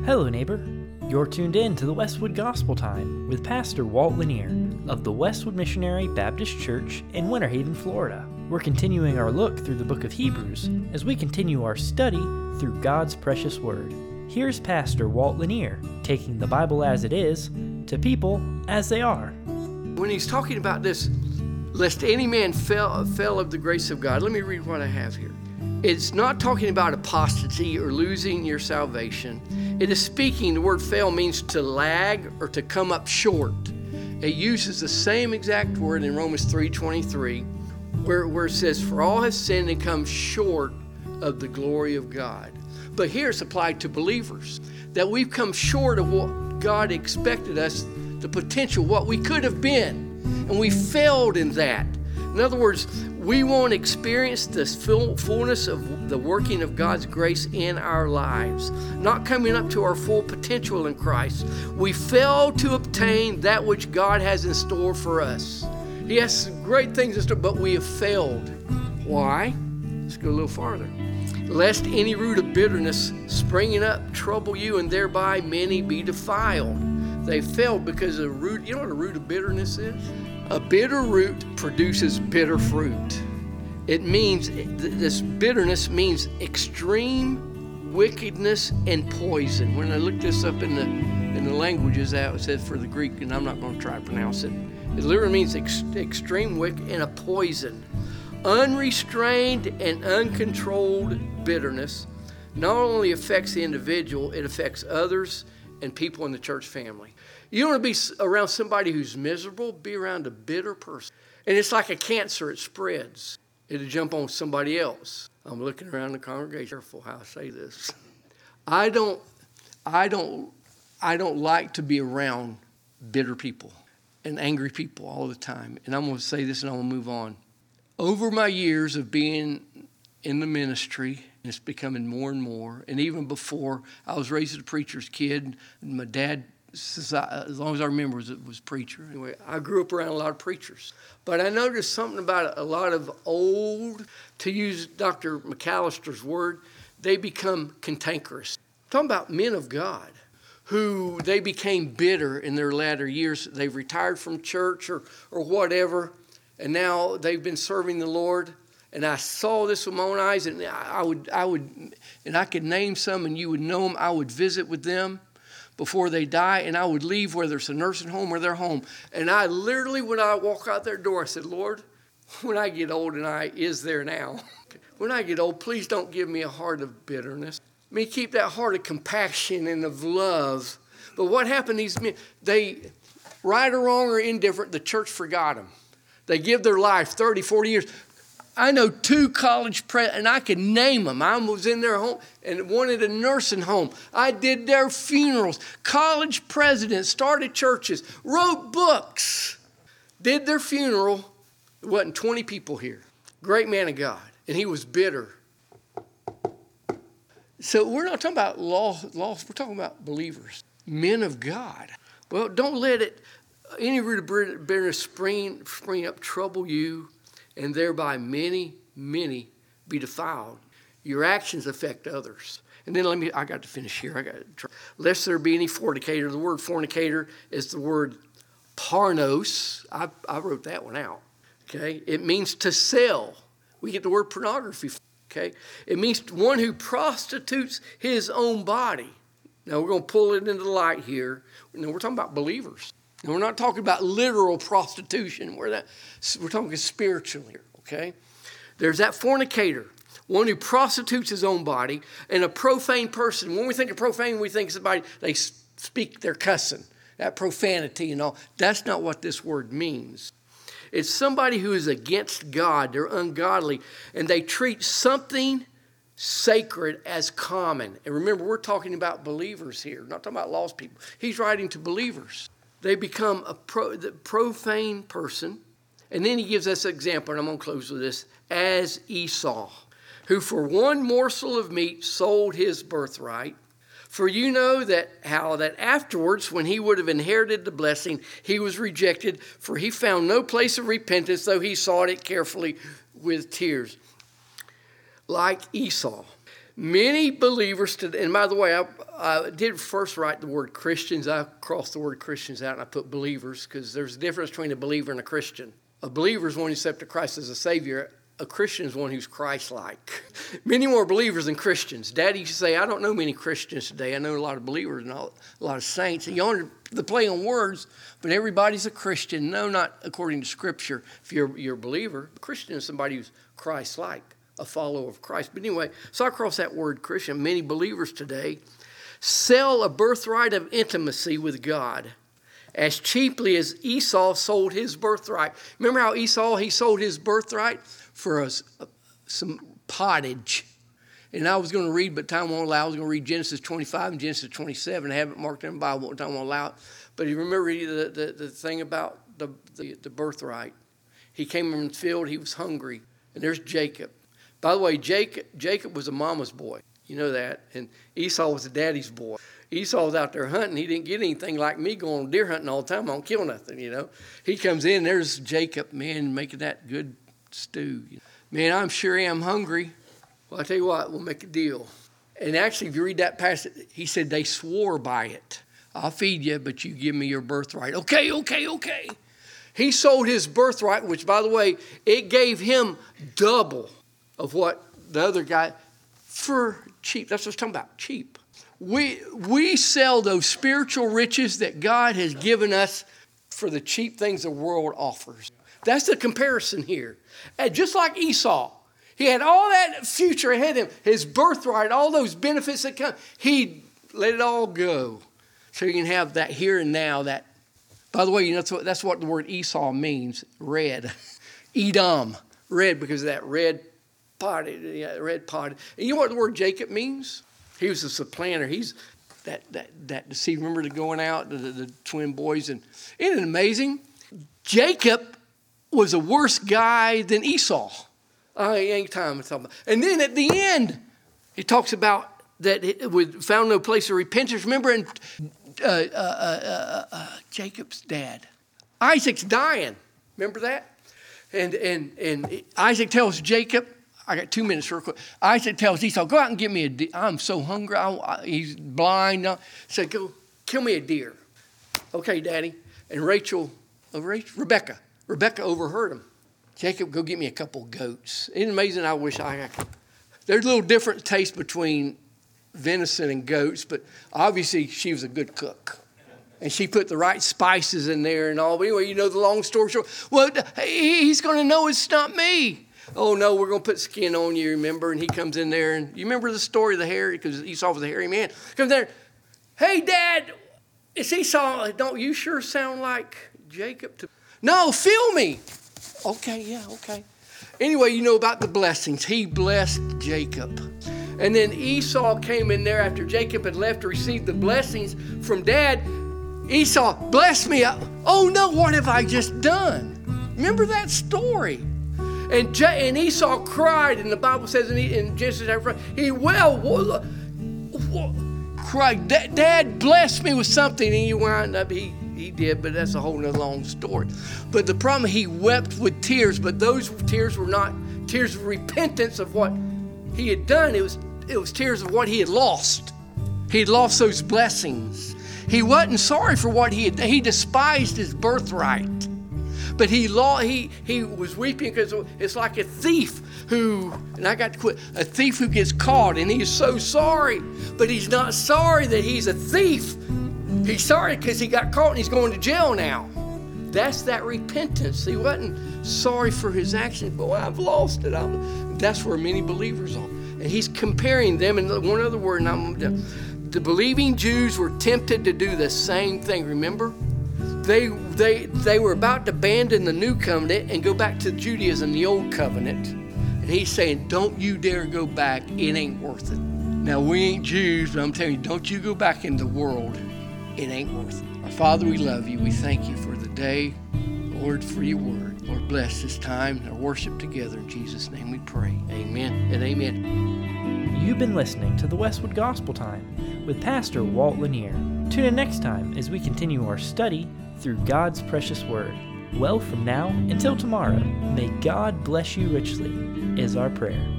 Hello, neighbor. You're tuned in to the Westwood Gospel Time with Pastor Walt Lanier of the Westwood Missionary Baptist Church in Winter Haven, Florida. We're continuing our look through the book of Hebrews as we continue our study through God's precious word. Here's Pastor Walt Lanier taking the Bible as it is to people as they are. When he's talking about this, lest any man fell of the grace of God, let me read what I have here. It's not talking about apostasy or losing your salvation. It is speaking, the word fail means to lag or to come up short. It uses the same exact word in Romans 3:23, where it says, for all have sinned and come short of the glory of God. But here it's applied to believers, that we've come short of what God expected us, the potential, what we could have been, and we failed in that. In other words, we won't experience the fullness of the working of God's grace in our lives, not coming up to our full potential in Christ. We fail to obtain that which God has in store for us. He has great things in store, but we have failed. Why? Let's go a little farther. Lest any root of bitterness springing up trouble you, and thereby many be defiled. They failed because a root, you know what a root of bitterness is? A bitter root produces bitter fruit. It means, this bitterness means extreme wickedness and poison. When I looked this up in the languages, that said for the Greek, and I'm not going to try to pronounce it. It literally means extreme wicked and a poison. Unrestrained and uncontrolled bitterness not only affects the individual, it affects others and people in the church family. You don't want to be around somebody who's miserable, be around a bitter person. And it's like a cancer, it spreads. It'll jump on somebody else. I'm looking around the congregation, careful how I say this. I don't like to be around bitter people and angry people all the time. And I'm going to say this and I'm going to move on. Over my years of being in the ministry, it's becoming more and more. And even before, I was raised as a preacher's kid. And my dad, as long as I remember, was preacher. Anyway, I grew up around a lot of preachers. But I noticed something about a lot of old, to use Dr. McAllister's word, they become cantankerous. I'm talking about men of God who they became bitter in their latter years. They've retired from church or whatever, and now they've been serving the Lord. And I saw this with my own eyes, and I would, and I could name some, and you would know them. I would visit with them before they die, and I would leave, whether it's a nursing home or their home. And I literally, when I walk out their door, I said, Lord, when I get old, and I is there now, when I get old, please don't give me a heart of bitterness. May keep that heart of compassion and of love. But what happened, these men, they, right or wrong or indifferent, the church forgot them. They give their life 30, 40 years. I know two college and I can name them. I was in their home and one at a nursing home. I did their funerals. College presidents started churches, wrote books, did their funeral. There wasn't 20 people here. Great man of God. And he was bitter. So we're not talking about lost. We're talking about believers, men of God. Well, don't let any root of bitterness spring up, trouble you, and thereby many, many be defiled. Your actions affect others. And then I got to finish here. Lest there be any fornicator. The word fornicator is the word pornos. I wrote that one out. Okay, it means to sell. We get the word pornography. Okay, it means one who prostitutes his own body. Now we're going to pull it into the light here. Now we're talking about believers. And we're not talking about literal prostitution. We're talking spiritually, okay? There's that fornicator, one who prostitutes his own body, and a profane person. When we think of profane, we think somebody, they speak their cussing, that profanity and all. That's not what this word means. It's somebody who is against God. They're ungodly, and they treat something sacred as common. And remember, we're talking about believers here, not talking about lost people. He's writing to believers. They become a profane person. And then he gives us an example, and I'm going to close with this, as Esau, who for one morsel of meat sold his birthright. For you know how that afterwards, when he would have inherited the blessing, he was rejected, for he found no place of repentance, though he sought it carefully with tears. Like Esau. Many believers today, and by the way, I did first write the word Christians. I crossed the word Christians out and I put believers because there's a difference between a believer and a Christian. A believer is one who accepts Christ as a Savior. A Christian is one who's Christ-like. Many more believers than Christians. Daddy used to say, I don't know many Christians today. I know a lot of believers and a lot of saints. And you know the play on words, but everybody's a Christian. No, not according to Scripture. If you're a believer, a Christian is somebody who's Christ-like, a follower of Christ. But anyway, so I cross that word Christian. Many believers today sell a birthright of intimacy with God as cheaply as Esau sold his birthright. Remember how Esau, he sold his birthright for some pottage. And I was going to read, but time won't allow. I was going to read Genesis 25 and Genesis 27. I haven't marked in the Bible, time won't allow it. But you remember the thing about the birthright. He came in the field, he was hungry. And there's Jacob. By the way, Jacob was a mama's boy. You know that. And Esau was a daddy's boy. Esau was out there hunting. He didn't get anything like me going deer hunting all the time. I don't kill nothing, you know. He comes in, there's Jacob, man, making that good stew. Man, I'm sure I'm hungry. Well, I tell you what, we'll make a deal. And actually, if you read that passage, he said they swore by it. I'll feed you, but you give me your birthright. Okay. He sold his birthright, which, by the way, it gave him double of what the other guy, for cheap. That's what I'm talking about, cheap. We sell those spiritual riches that God has given us for the cheap things the world offers. That's the comparison here. And just like Esau, he had all that future ahead of him, his birthright, all those benefits that come. He let it all go so you can have that here and now. That, by the way, you know that's what the word Esau means, red. Edom, red because of that red potted. And you know what the word Jacob means? He was a supplanter. He's that deceiver. Remember the going out, the twin boys? And isn't it amazing? Jacob was a worse guy than Esau. Ain't time to talk about. And then at the end, he talks about that we found no place of repentance. Remember in Jacob's dad, Isaac's dying. Remember that? And Isaac tells Jacob, I got 2 minutes real quick. Isaac tells Esau, go out and get me a deer. I'm so hungry. He's blind. Said, go kill me a deer. Okay, Daddy. And Rebecca overheard him. Jacob, go get me a couple goats. Isn't it amazing? I wish I could. There's a little different taste between venison and goats, but obviously she was a good cook. And she put the right spices in there and all. But anyway, you know the long story short. Well, he's going to know it's not me. Oh, no, we're going to put skin on you, remember? And he comes in there. And you remember the story of the hairy, because Esau was a hairy man. Comes there. Hey, Dad, it's Esau. Don't you sure sound like Jacob? No, feel me. Okay. Anyway, you know about the blessings. He blessed Jacob. And then Esau came in there after Jacob had left to receive the blessings from Dad. Esau, bless me. Oh, no, what have I just done? Remember that story? And Esau cried, and the Bible says in Genesis, he cried, Dad, bless me with something. And he wound up, he did, but that's a whole nother long story. But the problem, he wept with tears, but those tears were not tears of repentance of what he had done. It was tears of what he had lost. He had lost those blessings. He wasn't sorry for what he had. He despised his birthright. But he was weeping because it's like a thief a thief who gets caught, and he is so sorry. But he's not sorry that he's a thief. He's sorry because he got caught and he's going to jail now. That's that repentance. He wasn't sorry for his actions. Boy, I've lost it. That's where many believers are. And he's comparing them. And one other word, the believing Jews were tempted to do the same thing. Remember? They were about to abandon the new covenant and go back to Judaism, the old covenant. And he's saying, don't you dare go back. It ain't worth it. Now, we ain't Jews, but I'm telling you, don't you go back in the world. It ain't worth it. Our Father, we love you. We thank you for the day, Lord, for your word. Lord, bless this time, our worship together. In Jesus' name we pray. Amen and amen. You've been listening to the Westwood Gospel Time with Pastor Walt Lanier. Tune in next time as we continue our study through God's precious word. Well, from now until tomorrow, may God bless you richly, is our prayer.